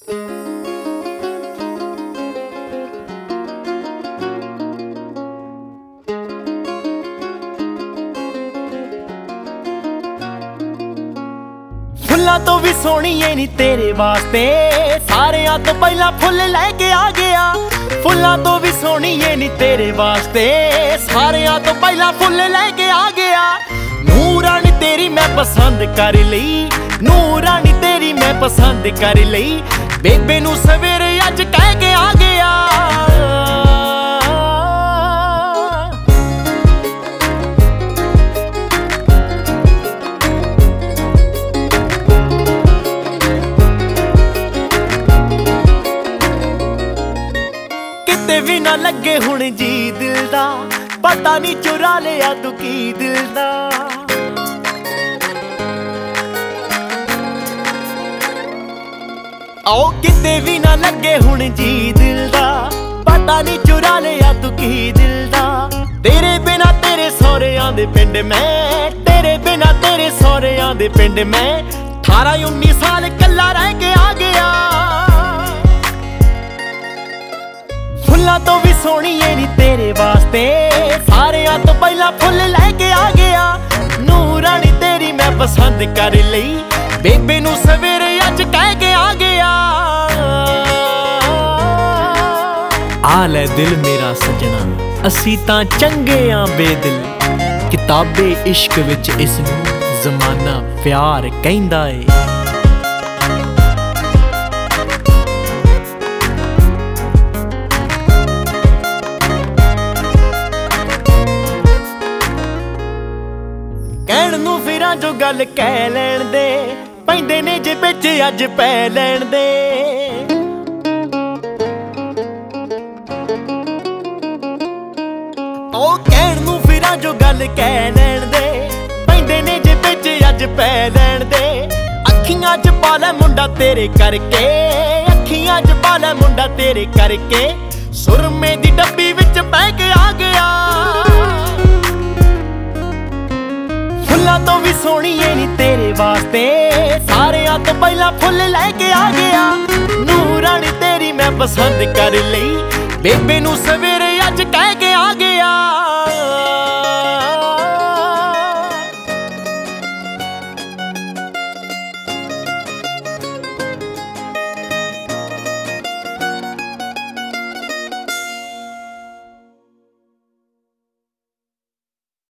फुल्लां तो भी सोहणीए नी तेरे वास्ते सारेयां तो पहला फुल लैके आ गया। फुल्लां तो भी सोहणीए नी तेरे वास्ते सारेयां तो पहला फुल लैके आ गया। नूरानी तेरी मैं पसंद कर लई, नूरानी तेरी मैं पसंद कर लई। बेबे नू सवेरे अज कह के आ गया। किते भी ना लगे हुण जी दिल दा, पता नहीं चुरा लिया तू की दिल दा। आओ किते भी ना लगे हुण जी दिल दा, पता नहीं चुरा लिया तू की दिल दा। तेरे बिना तेरे सौहरियां दे पिंड मैं, तेरे बिना तेरे सौहरियां दे पिंड मैं 18-19 साल कल्ला रह के आ गया। फुल्लां तो भी सोहणीए नी तेरे वास्ते सारेयां तो पहला फुल लैके आ गया। नूरानी तेरी मैं पसंद कर लई, बेबे नू सवेरे अज कह के आ गया। आ ले दिल मेरा सजना, असी तां चंगे आ बेदिल। किताबे इश्क विच इसनू जमाना प्यार कहंदा ए। कहण नू फिरां जो गल कह लैण दे, पैंदे ने जे बिच अज पै लैण दे। ओ कहण नू फिरां जो गल कह लैण दे, पैंदे ने जे बिच अज पै लैण दे। अखियां च पा लै मुंडा तेरे करके, अखियां च पा लै मुंडा तेरे करके। सुरमे दी डब्बी विच पै के आ गया। फुल्लां तो भी सोहणीए नी तेरे वास्ते सारेयां तो पहला फुल लैके आ गया। नूरानी तेरी मैं पसंद कर लई, बेबे नू सवेरे अज कह के आ गया।